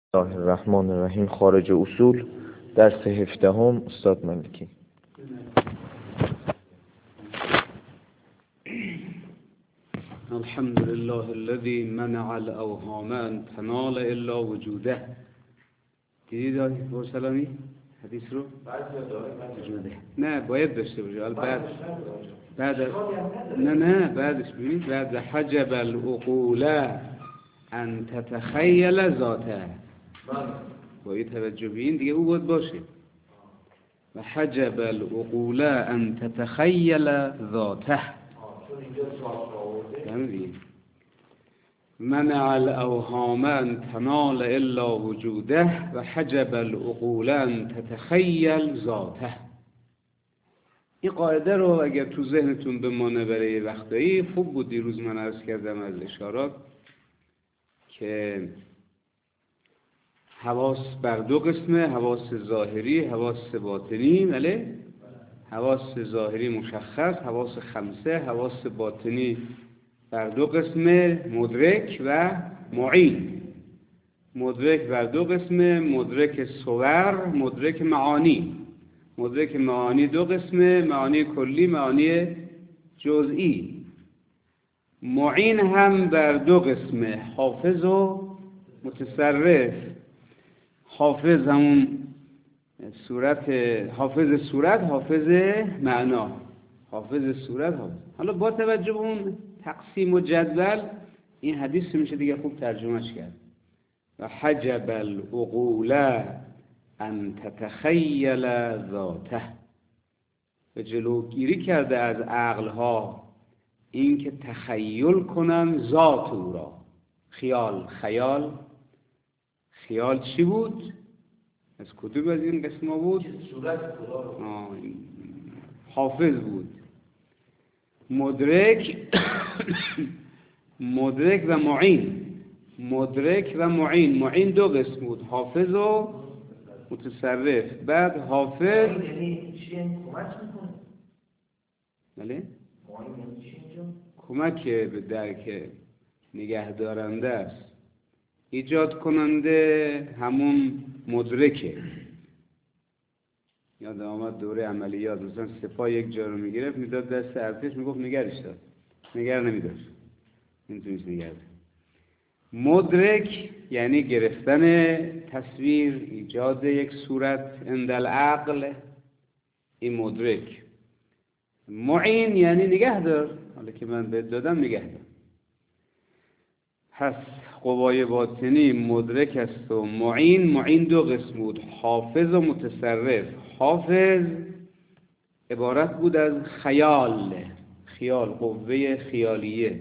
الله الرحمن الرحیم. خارج اصول درس 17 استاد ملکی. الحمد لله الذي منع الاوهام ان تنال الا وجوده. دیدید برسلامی حدیث رو؟ وجوده. نه باید داشته باشه. بعدش ببینید بعد حجب العقول ان تتخیل ذاته. باید توجه بین دیگه او باید باشه. و حجب العقول ان تتخیل ذاته. منع الاوهام ان تنال الا وجوده و حجب العقول ان تتخیل ذاته. این قاعده رو اگر تو ذهنتون بمانه برای وقتایی خوب بود. دیروز من عرض کردم از اشارات که حواس بر دو قسمه: حواس ظاهری، حواس باطنی. بله، حواس ظاهری مشخص، حواس خمسه. حواس باطنی بر دو قسمه: مدرک و معین. مدرک بر دو قسمه: مدرک صور، مدرک معانی. مدرک معانی دو قسمه: معانی کلی، معانی جزئی. معین هم بر دو قسمه: حافظ و متصرف. حافظ همون صورت، حافظ صورت، حافظ معنا. حافظ صورت، حافظ. حالا با توجه به اون تقسیم و جدول این حدیث میشه دیگه خوب ترجمهش کرد. و حجب العقول ان تتخیل ذاته. به جلوگیری کرده از عقلها این که تخیل کنن ذات او را. خیال، خیال. خیال چی بود؟ از کدوم از این قسم بود؟ حافظ بود. مدرک مدرک و معین. مدرک و معین. معین دو قسم بود: حافظ و متصرف. بعد حافظ بله؟ کمک به درک نگه دارنده است. ایجاد کننده همون مدرکه. یاد آمد دوره عملیات مثلا سپاه یک جا رو میگرفت میداد دست ارتش، میگفت نگرش دار، نگر نمیداشت، نمیتونیست نگر دار. مدرک یعنی گرفتن تصویر، ایجاد یک صورت عند العقل. این مدرک. معین یعنی نگه دار. حالا که من بهت دادم نگه دار. پس قوای باطنی مدرک است و معین. معین دو قسم بود: حافظ و متصرف. حافظ عبارت بود از خیال. خیال، قوه خیالیه.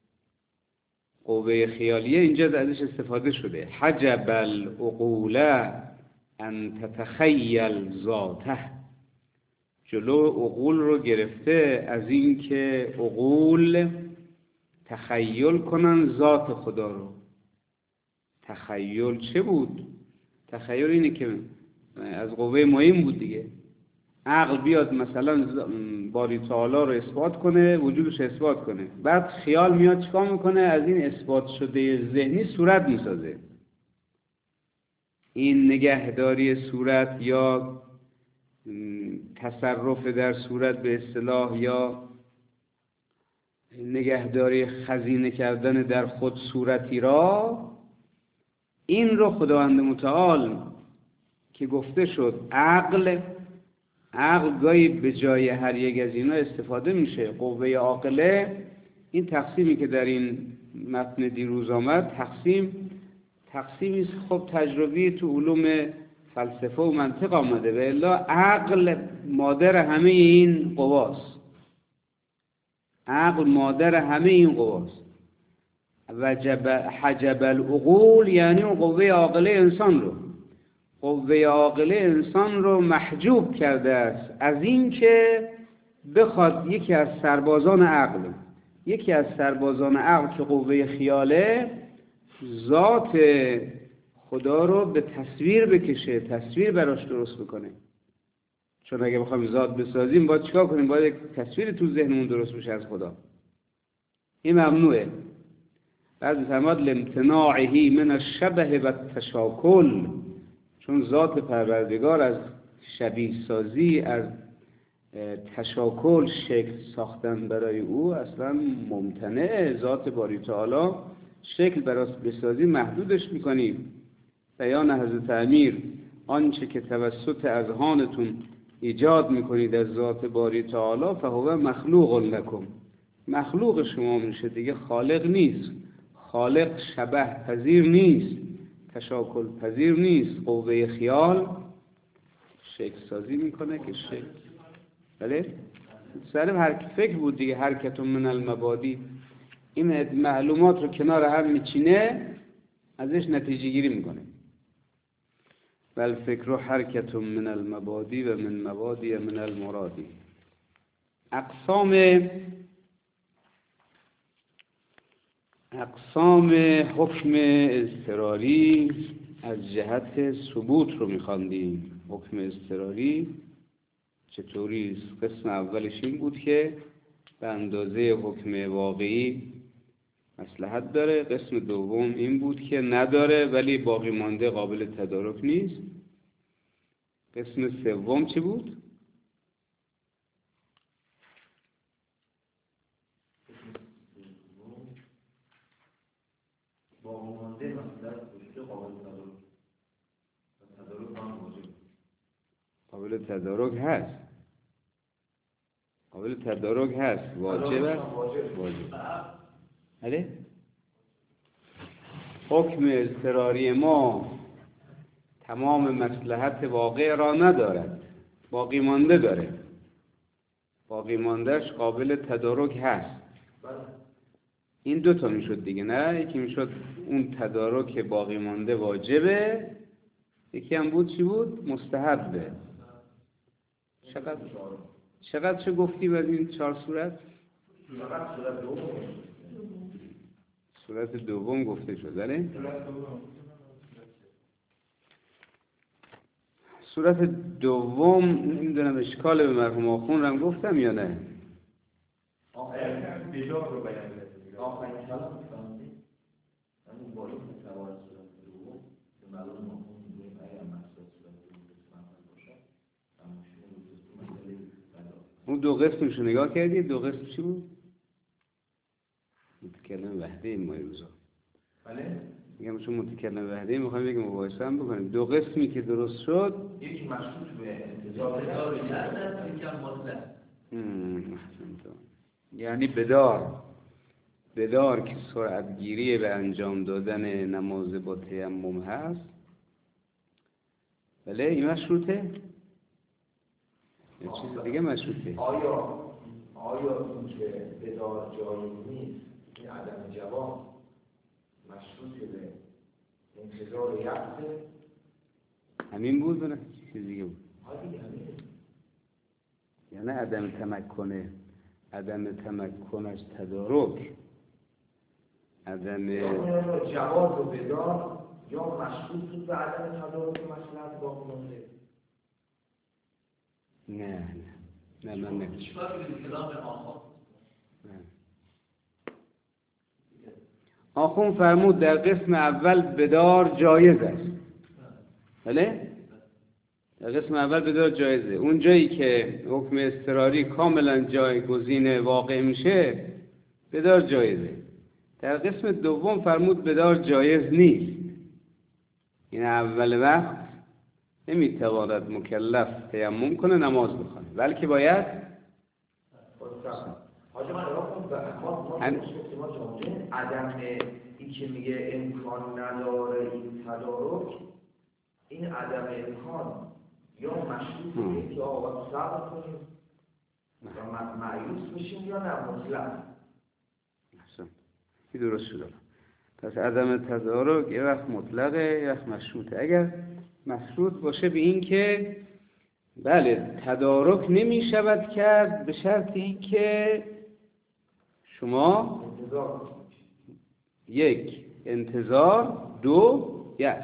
قوه خیالیه اینجا ازش استفاده شده. حجب العقول ان تتخیل ذاته. جلو عقول رو گرفته از این که عقول تخیل کنن ذات خدا رو. تخیل چه بود؟ تخیل اینه که از قوه معین بود دیگه. عقل بیاد مثلا باری تعالی رو اثبات کنه، وجودش اثبات کنه، بعد خیال میاد چیکار میکنه؟ از این اثبات شده ذهنی صورت میسازه. این نگهداری صورت یا تصرف در صورت به اصطلاح، یا نگهداری خزینه کردن در خود صورتی را، این رو خداوند متعال که گفته شد عقل گاهی به جای هر یک از اینا استفاده میشه. قوه عاقله، این تقسیمی که در این متن دیروز آمد تقسیمی خب تجربی تو علوم فلسفه و منطق آمده. و الا عقل مادر همه این قواست. عقل مادر همه این قواست. و حجب العقول یعنی قوه عاقله انسان رو، قوه عاقله انسان رو محجوب کرده است از این که بخواد یکی از سربازان عقل که قوه خیاله، ذات خدا رو به تصویر بکشه، تصویر براش درست بکنه. چون اگه بخوایم ذات بسازیم باید چیکار کنیم؟ باید یک تصویر تو ذهنمون درست بشه از خدا. این ممنوعه. بعد می‌فرماد لامتناعه من الشبه و التشاکل، چون ذات پروردگار از شبیه سازی، از تشاکل، شکل ساختن برای او اصلا ممتنعه. ذات باری تعالی شکل برای بسازی محدودش میکنیم. بیان حضرت امیر آنچه که توسط اذهانتون ایجاد میکنید از ذات باری تعالی فهو مخلوق لکم، مخلوق شما میشه دیگه، خالق نیست. خالق شبه پذیر نیست، تشاکل پذیر نیست. قوه خیال شکل سازی میکنه که شکل، بله سلم هر فکر بود دیگه، حرکت من المبادی، این معلومات رو کنار هم میچینه، ازش نتیجه گیری میکنه. بل فکر حرکت من المبادی و من مبادی من المرادی. اقسام حکم اضطراری از جهت ثبوت رو میخواندیم. حکم اضطراری چطوری است؟ قسم اولش این بود که به اندازه حکم واقعی مصلحت داره. قسم دوم این بود که نداره ولی باقی مانده قابل تدارک نیست. قسم سوم چی بود؟ باقی مانده مصلحت وجود قابل تدارک. تدارک هم موجود. قابل تدارک هست. قابل تدارک هست. واجب است. واجب. بله؟ حکم اضطراری ما تمام مصلحت واقع را ندارد، باقی مانده داره. باقی ماندهش قابل تدارک هست. این دوتا میشد دیگه، نه؟ یکی میشد اون تدارک باقی مانده واجبه، یکی هم بود چی بود؟ مستحبه. چقدر چه گفتی باید این 4 صورت؟ صورت دوم گفته شد، نه؟ صورت دوم نمیدونم اشکال به مرحوم آخون رم گفتم یا نه؟ بیجار رو بیان کرد. آخرین کلام می‌فهمید. همون بالا متوازی صورت دوم به معلوم آخون میگیم اگر مقصد صورت دوم باشه اون دو قسمش رو نگاه کردید؟ دو قسم چی بود؟ متکلم وحده این ماه روزا. بله؟ میگم چون متکلم وحده میخوایم بگیم مباحثه هم بکنیم. دو قسمی که درست شد یکی مشروط به انتظار یکم مطلق. یعنی بدار که سرعتگیری به انجام دادن نماز با تیمم هست. بله این مشروطه؟ یا چیز دیگه مشروطه؟ آیا این که بدار جایی نیست، این عدم جواب مشروط به انتظار یقظه؟ همین بود نه؟ چیز دیگه بود؟ همینه. یعنی عدم تمکنش تدارک، عدم جواز و بدار یا مشروط بود به عدم تدارک مصلحت باقی مانده؟ نه من نمی‌دونم. چیکار کنیم کلام آخر؟ آخون فرمود در قسم اول بدار جایز است. بله؟ در قسم اول بدار جایزه. اون جایی که حکم اضطراری کاملا جایگزین واقع میشه بدار جایزه. در قسم دوم فرمود بدار جایز نیست. این اول وقت نمیتواند مکلف تیمم کنه نماز بخونه، بلکه باید حاجی من ما عدم این که میگه امکان نداره این تدارک، این عدم امکان یا مشروطه که آقا صبر کنیم یا مایوس بشیم یا نه مطلق. این درست شده. پس عدم تدارک یه وقت مطلقه یه وقت مشروطه. اگر مشروط باشه به این که بله تدارک نمی شود کرد به شرط این که شما یک انتظار، دو یأس.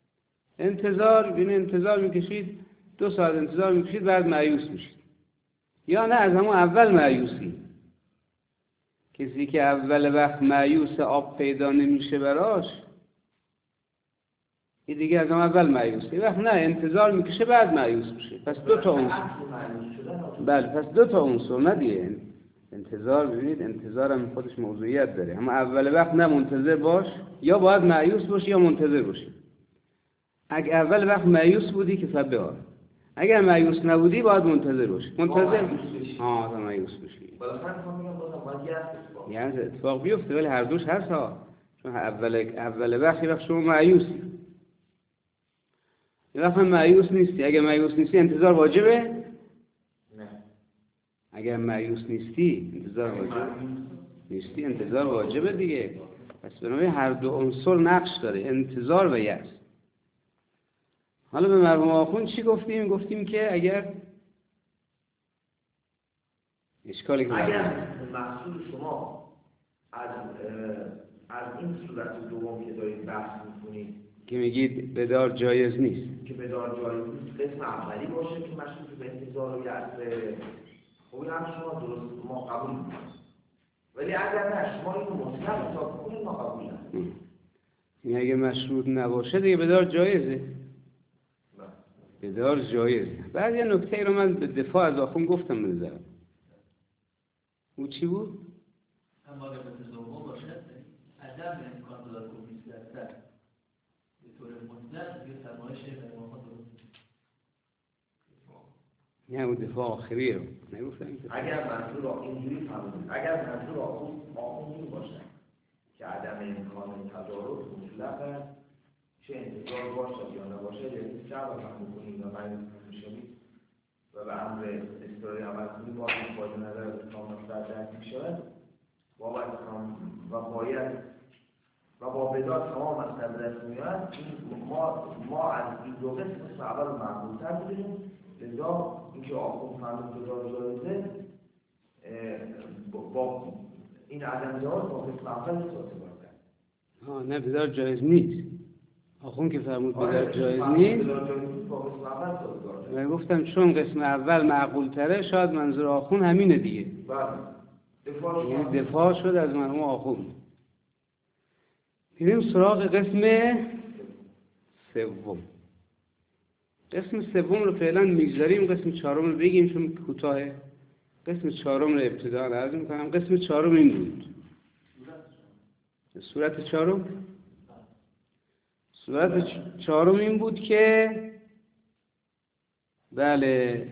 انتظار میکشید 2 ساعت انتظار میکشید بعد مایوس میشید، یا نه از همون اول مایوسی کسی که اول وقت مایوس آب پیدا نمیشه براش، این دیگه از اول مایوسه. وقت نه انتظار میکشه بعد مایوس میشه. پس دو تا عنصر. بله، پس دو تا عنصر نه دیگه. انتظار، ببینید انتظار هم خودش موضوعیت داره. اما اول وقت نه منتظر باش، یا باید مایوس باشی یا منتظر باشی. اگه اول وقت مایوس بودی که فبه، اگر مایوس نبودی باید منتظر باشی. منتظر تا مایوس بشی. یعنی اتفاق بیفته، ولی هر دوش هست ها. چون اول وقت وقت شما مایوسی، یه وقت مایوس نیستی. اگر مایوس نیستی انتظار واجبه؟ نه. اگر مایوس نیستی انتظار واجبه؟ نیستی انتظار واجبه دیگه. پس بنابراین هر دو عنصر نقش داره، انتظار و یأس. حالا به مرحوم آخوند چی گفتیم؟ گفتیم که اگر اشکالی که اگر محصول شما از این صورت دوم که دارید بحث می‌کنید که میگید بدار جایز نیست، که بدار جایز نیست، قسم اولی باشه که مشروط به انتظار و یأس، خب این هم شما درست ما قبول می‌کنیم. ولی اگر نه شما اینو مطلق حساب کنید ما قبول نمی‌کنیم. این اگه مشروط نباشه دیگه بدار جایزه. بدار جایزه. بعد یه نکته رو من به دفاع از آخوند گفتم بذارم. او چی بود؟ اما اگر به تصور باشد عدم امکان تدارک بیشتر به طور مطلق یه فرمایش به ما نه اون دفاع آخریه رو نگفتم. اگر منظور اینجوری فهمید، اگر منظور آخوند این باشه که عدم امکان تدارک مطلق چه انتظار باشد یا نباشد، یعنی شب هم بکنید و من میشوید و به امر اصراری عمل کنید با نظر اسلام مصلحت درک میشود و باید و با بدار تمام از دست میاد. ما از این دو قسم اول رو مقبول‌تر بودیم، لذا اینکه آخوند فهمید بدار جایزه با این عدم جواز با قسم اول سازگار کرد. نه بدار جایز نیست. آخوند که فرمود بدار جایز نیست، من گفتم چون قسم اول معقول تره، شاید منظور آخوند همینه دیگه. یعنی دفاع شد از مرحوم آخوند. بریم سراغ قسم سوم. قسم سوم رو فعلا میگذاریم، قسم چهارم رو بگیم چون کوتاهه. قسم چهارم رو ابتدا عرض میکنم. قسم چهارم این بود. صورت چهارم؟ صورت چهارم این بود که بله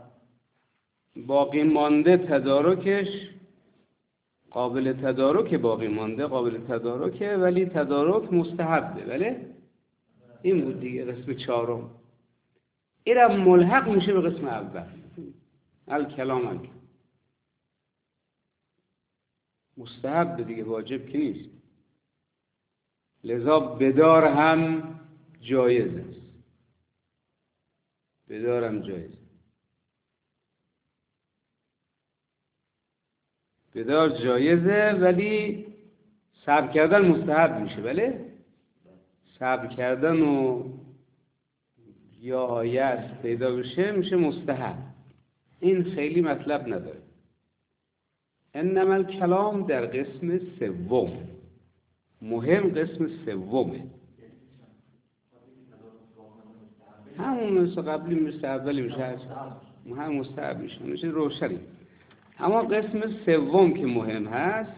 باقی مانده تدارکش قابل تدارک، باقی مانده قابل تدارکه ولی تدارک مستحبه. بله این بود دیگه قسم چهارم. اینم ملحق میشه به قسم اول. الکلام مستحب دیگه، واجب که نیست. لذا بدار هم جایز است. بدار هم جایز. بدار جایزه ولی صبر کردن مستحب میشه. بله صبر کردن و یا یأس پیدا بشه میشه مستحب. این خیلی مطلب نداره. انما الکلام در قسم سوم. مهم قسم سومه. همون مثل قبلی مثل اولی میشه، هم مستحب میشه روشنی. اما قسم سوم که مهم هست،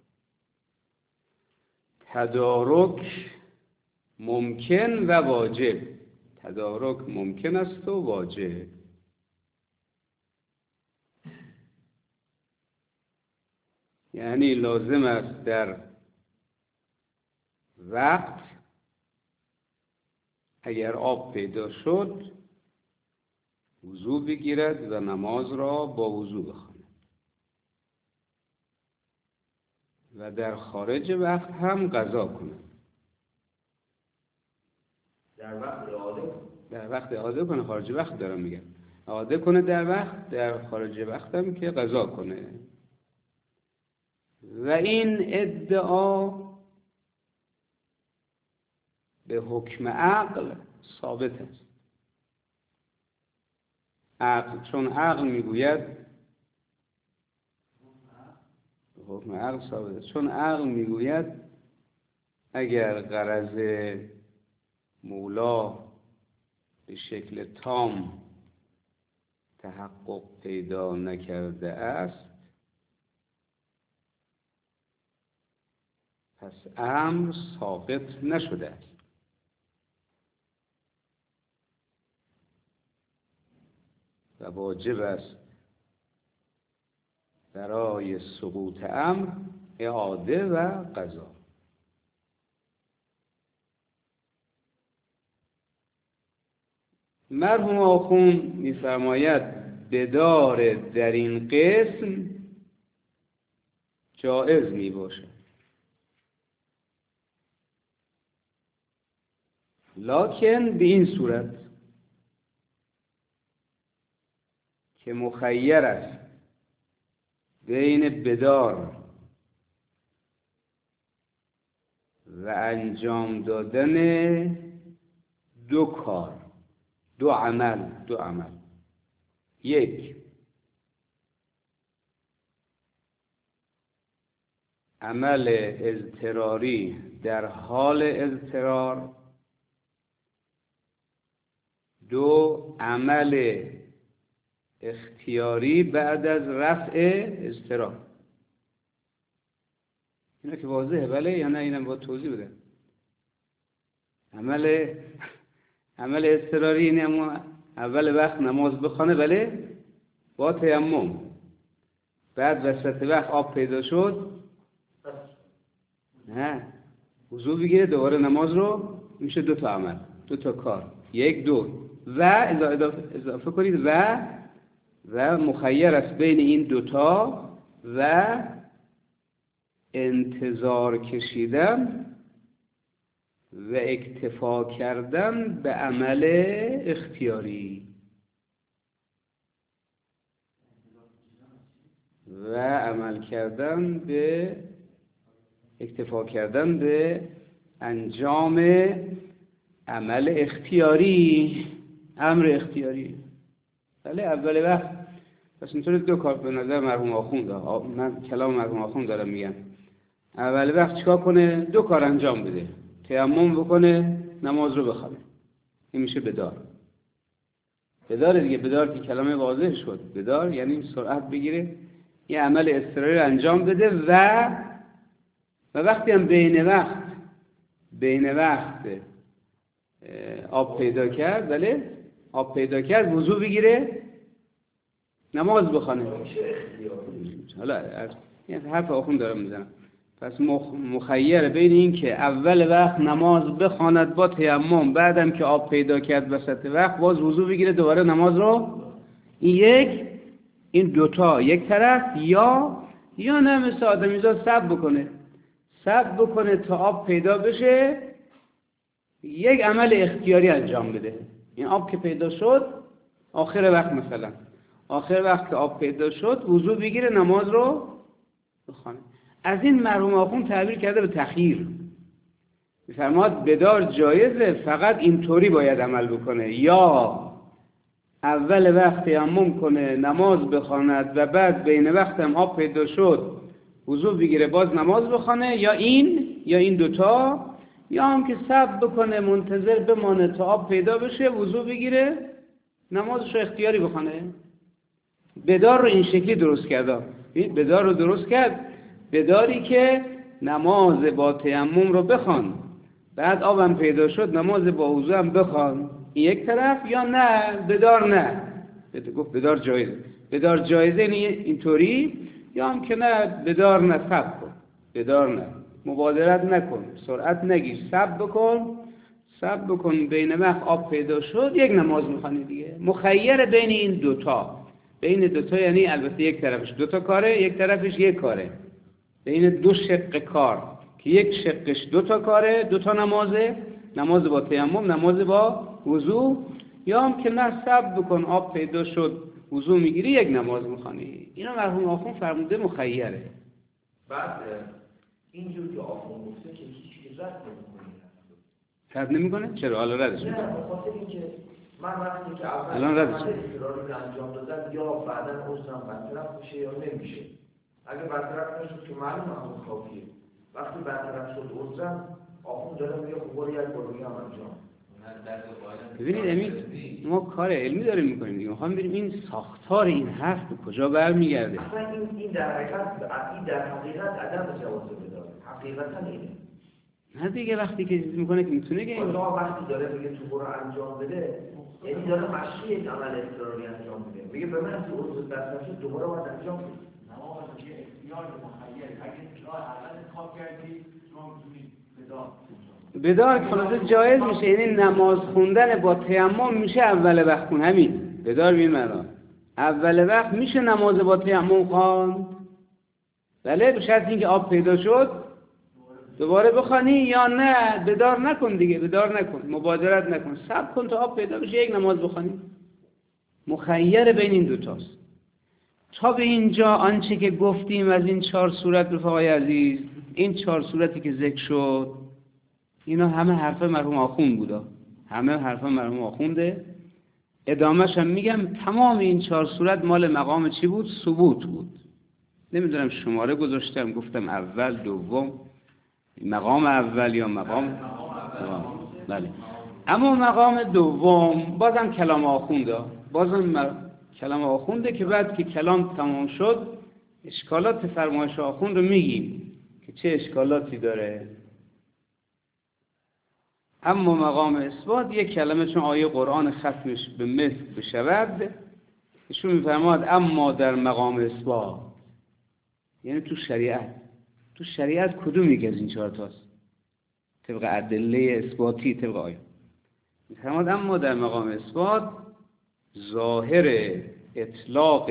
تدارک ممکن و واجب. تدارک ممکن است و واجب. یعنی لازم است در وقت اگر آب پیدا شد وضو بگیرد و نماز را با وضو بخواند و در خارج وقت هم قضا کند. در وقت اعاده کنه، خارج وقت دارم میگم. اعاده کنه در وقت، در خارج وقت هم که قضا کنه. و این ادعا به حکم عقل ثابت است. عقل، چون عقل میگوید حکم عقل ثابت است، چون عقل میگوید اگر غرض مولا به شکل تام تحقق پیدا نکرده است، پس امر ساقط نشده است. و واجب است برای سقوط امر اعاده و قضا. مرحوم آخوند می‌فرماید بدار در این قسم جائز میباشد، لکن به این صورت که مخیر است بین بدار و انجام دادن دو کار، دو عمل. یک، عمل اضطراری در حال اضطرار. دو، عمل اختیاری بعد از رفع اضطرار. اینا که واضحه بله یا نه؟ اینم باید توضیح بده. عمل اضطراری اینه اما اول وقت نماز بخونه بله با تیمم، بعد وسط وقت آب پیدا شد نه وضو بگیره دوباره نماز رو، میشه دو تا عمل، دو تا کار، یک دو. و اضافه کنید و مخیر است بین این دوتا و انتظار کشیدن و اکتفا کردن به عمل اختیاری و عمل کردن به اکتفا کردن به انجام عمل اختیاری، امر اختیاری. بله اول وقت پس اینطور دو کار به نظر مرحوم آخوند، من کلام مرحوم آخوند دارم میگم، اول وقت چیکار کنه؟ دو کار انجام بده، تیمم بکنه نماز رو بخونه. این میشه بدار دیگه. بدار که کلمه واضح شد، بدار یعنی سرعت بگیره یه عمل اضطراری انجام بده و وقتی هم بین وقت آب پیدا کرد، بله آب پیدا کرد وضو بگیره نماز بخونه. حالا این حرف آخوند دارم میزنم. پس مخیر بین این که اول وقت نماز بخواند با تیمم، بعدم که آب پیدا کرد وسط وقت باز وضو بگیره دوباره نماز رو، این دوتا یک طرف، یا نه مثل آدمیزاد صبر بکنه تا آب پیدا بشه، یک عمل اختیاری انجام بده. این آب که پیدا شد آخر وقت که آب پیدا شد وضو بگیره نماز رو بخونه. از این مرحوم آخوند تعبیر کرده به تخییر. می‌فرماد بدار جایزه، فقط اینطوری باید عمل بکنه، یا اول وقت تیمم کنه نماز بخواند و بعد بین وقت هم آب پیدا شد وضو بگیره باز نماز بخونه، یا این دوتا، یا هم که صبر بکنه منتظر بمانه تا آب پیدا بشه وضو بگیره نمازش رو اختیاری بخونه. بدار رو این شکلی درست کرده. بدار رو درست کرد، بداری که نماز با تیمم رو بخوان بعد آبم پیدا شد نماز با وضو هم بخوان، این یک طرف، یا نه بدار نه. گفت بدار جایزه اینطوری، یا هم که نه بدار نه، صبر کن، بدار نه، مبادرت نکن، سرعت نگیر، صبر بکن بین وقت آب پیدا شد یک نماز میخوانی دیگه. مخیر بین این دوتا یعنی البته یک طرفش دوتا کاره یک طرفش یک کاره، بین دو شق کار که یک شقش دوتا کاره، دوتا نمازه، نماز با تیمم نماز با وضو، یا هم که نه صبر بکن آب پیدا شد وضو میگیری یک نماز میخوانی. اینا مرحوم آخوند فرموده مخیره. بعد اینجور که آخوند گفته که هیچ رد رد نمیکنه؟ چرا؟ حالا ردش میکنه. نه بخاطر اینکه من وقتی که الان ردش اضطراری رو انجام دادم یا بعداً عذرم برطرف میشه یا نمیشه، اگه برطرف نشد که معلومه همون کافیه. وقتی برطرف شد عذرم آخون داره میگه خب برو یک بار دیگه هم انجام. ببینید امید ما کار علمی داریم میکنیم دیگه، میخوام بریم این ساختار این حرف به کجا برمیگرده. اصلا این در حقیقت عدم جواز بداره، حقیقتا اینه. نه دیگه وقتی که چیز میکنه که میتونه که خدا وقتی داره میگه تو برو انجام بده، یعنی داره مشروع یک عمل اضطراری انجام میده. میگه به من تو عضو دست شد دوباره باید انجام بده. نماز یه اختیار مخیر، اگه راه اول انتخاب کردی شما میتونی بدار خلاصه جایز میشه، یعنی نماز خوندن با تیمم میشه اول وقت خون. همین بدار بین مرا اول وقت میشه نماز با تیمم خواند، بله به شرط اینکه آب پیدا شد دوباره بخوانی یا نه بدار نکن دیگه، بدار نکن، مبادرت نکن، صبر کن تا آب پیدا بشه یک نماز بخوانی. مخیر بین این دوتاست. تا به اینجا آنچه که گفتیم از این 4 صورت رفقای عزیز، این 4 صورتی که ذکر شد اینا همه حرف مرحوم آخوند بودا، همه حرف مرحوم آخونده. ادامهش هم میگم تمام این 4 صورت مال مقام چی بود؟ ثبوت بود. نمیدونم شماره گذاشتم گفتم اول دوم، مقام اول یا مقام بله. اما مقام دوم بازم کلام آخونده، بازم کلام آخونده که بعد که کلام تمام شد اشکالات فرمایش آخوند رو میگیم که چه اشکالاتی داره. اما مقام اثبات یک کلمه چون آیه قرآن ختمش به مثل بشود ایشون میفرماد اما در مقام اثبات یعنی تو شریعت کدوم یک از این 4 تاست طبق ادله اثباتی طبق آیه میفرماد اما در مقام اثبات ظاهر اطلاق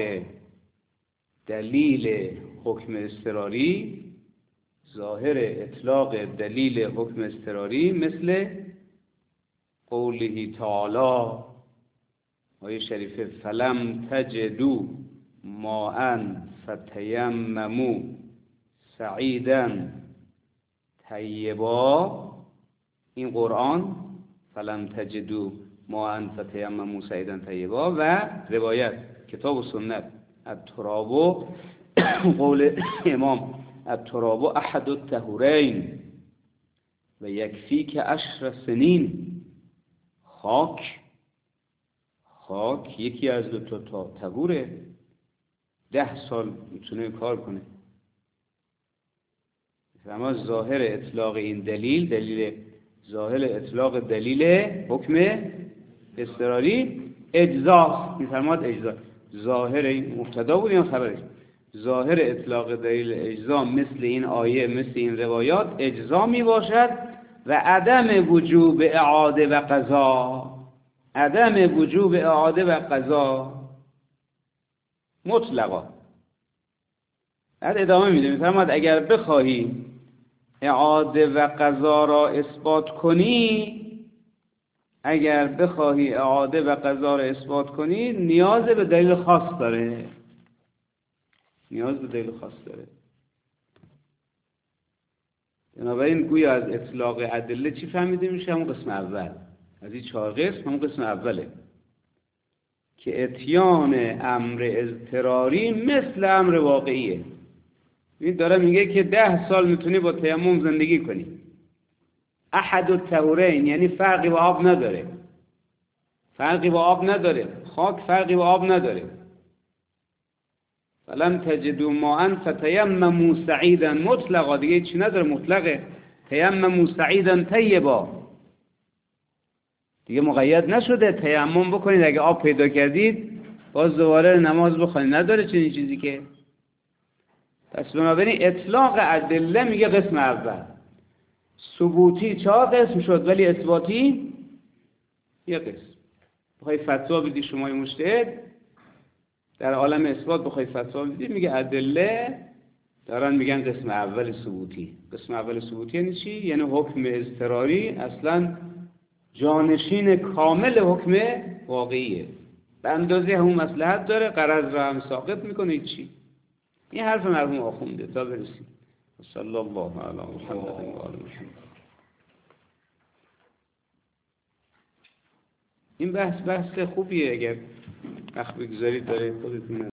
دلیل حکم اضطراری، ظاهر اطلاق دلیل حکم اضطراری مثل قوله تعالی آیه شریفه فلم تجدوا ماء فتیمموا صعیدا طیبا. این قرآن فلم تجدوا ماء فتیمموا صعیدا طیبا و روایت کتاب و سنت التراب قول امام التراب احد الطهورین و یکفیک 10 سنین. خاک یکی از 2 تا طهوره، 10 سال میتونه کار کنه. اما ظاهر اطلاق این دلیل ظاهر اطلاق دلیل حکم اضطراری اجزاست. میفرماد اجزا ظاهر این مبتدا بود یا خبرش؟ ظاهر اطلاق دلیل اجزا مثل این آیه مثل این روایات اجزا می باشد و عدم وجوب اعاده و قضا، عدم وجوب اعاده و قضا مطلقا. بعد ادامه میده میفرماد اگر بخواهی اعاده و قضا را اثبات کنی، اگر بخواهی اعاده و قضا را اثبات کنی نیاز به دلیل خاص داره، نیاز به دلیل خاص داره. بنابراین گویا از اطلاق ادله چی فهمیده میشه؟ همون قسم اول از این 4 قسم، همون قسم اوله که اتیان امر اضطراری مثل امر واقعیه. این داره میگه که 10 سال میتونی با تیمم زندگی کنی، احد الطهورین یعنی فرقی با آب نداره، فرقی با آب نداره، خاک فرقی با آب نداره. فلم تجدوا ماء فتیمموا صعیدا مطلقا، دیگه چی نداره، مطلقه. تیمموا صعیدا طیبا، دیگه مقید نشده تیمم بکنید اگه آب پیدا کردید باز دوباره نماز بخونید، نداره چنین چیزی که. پس بنابراین اطلاق ادله میگه قسم اول. ثبوتی 4 قسم شد ولی اثباتی 1 قسم. بخوای فتوا بدی شما مجتهد در عالم اثبات بخوای فتوا بدی میگه ادله دارن میگن قسم اول ثبوتی. قسم اول ثبوتی یعنی چی؟ یعنی حکم اضطراری اصلا جانشین کامل حکم واقعیه، به اندازه همون مصلحت داره، غرض را هم ساقط میکنه. چی؟ این حرف مرحوم آخونده. تا برسیم صلی الله علی محمد و آل محمد. این بحث خوبیه، اگر وقت بگذارید داره خودتون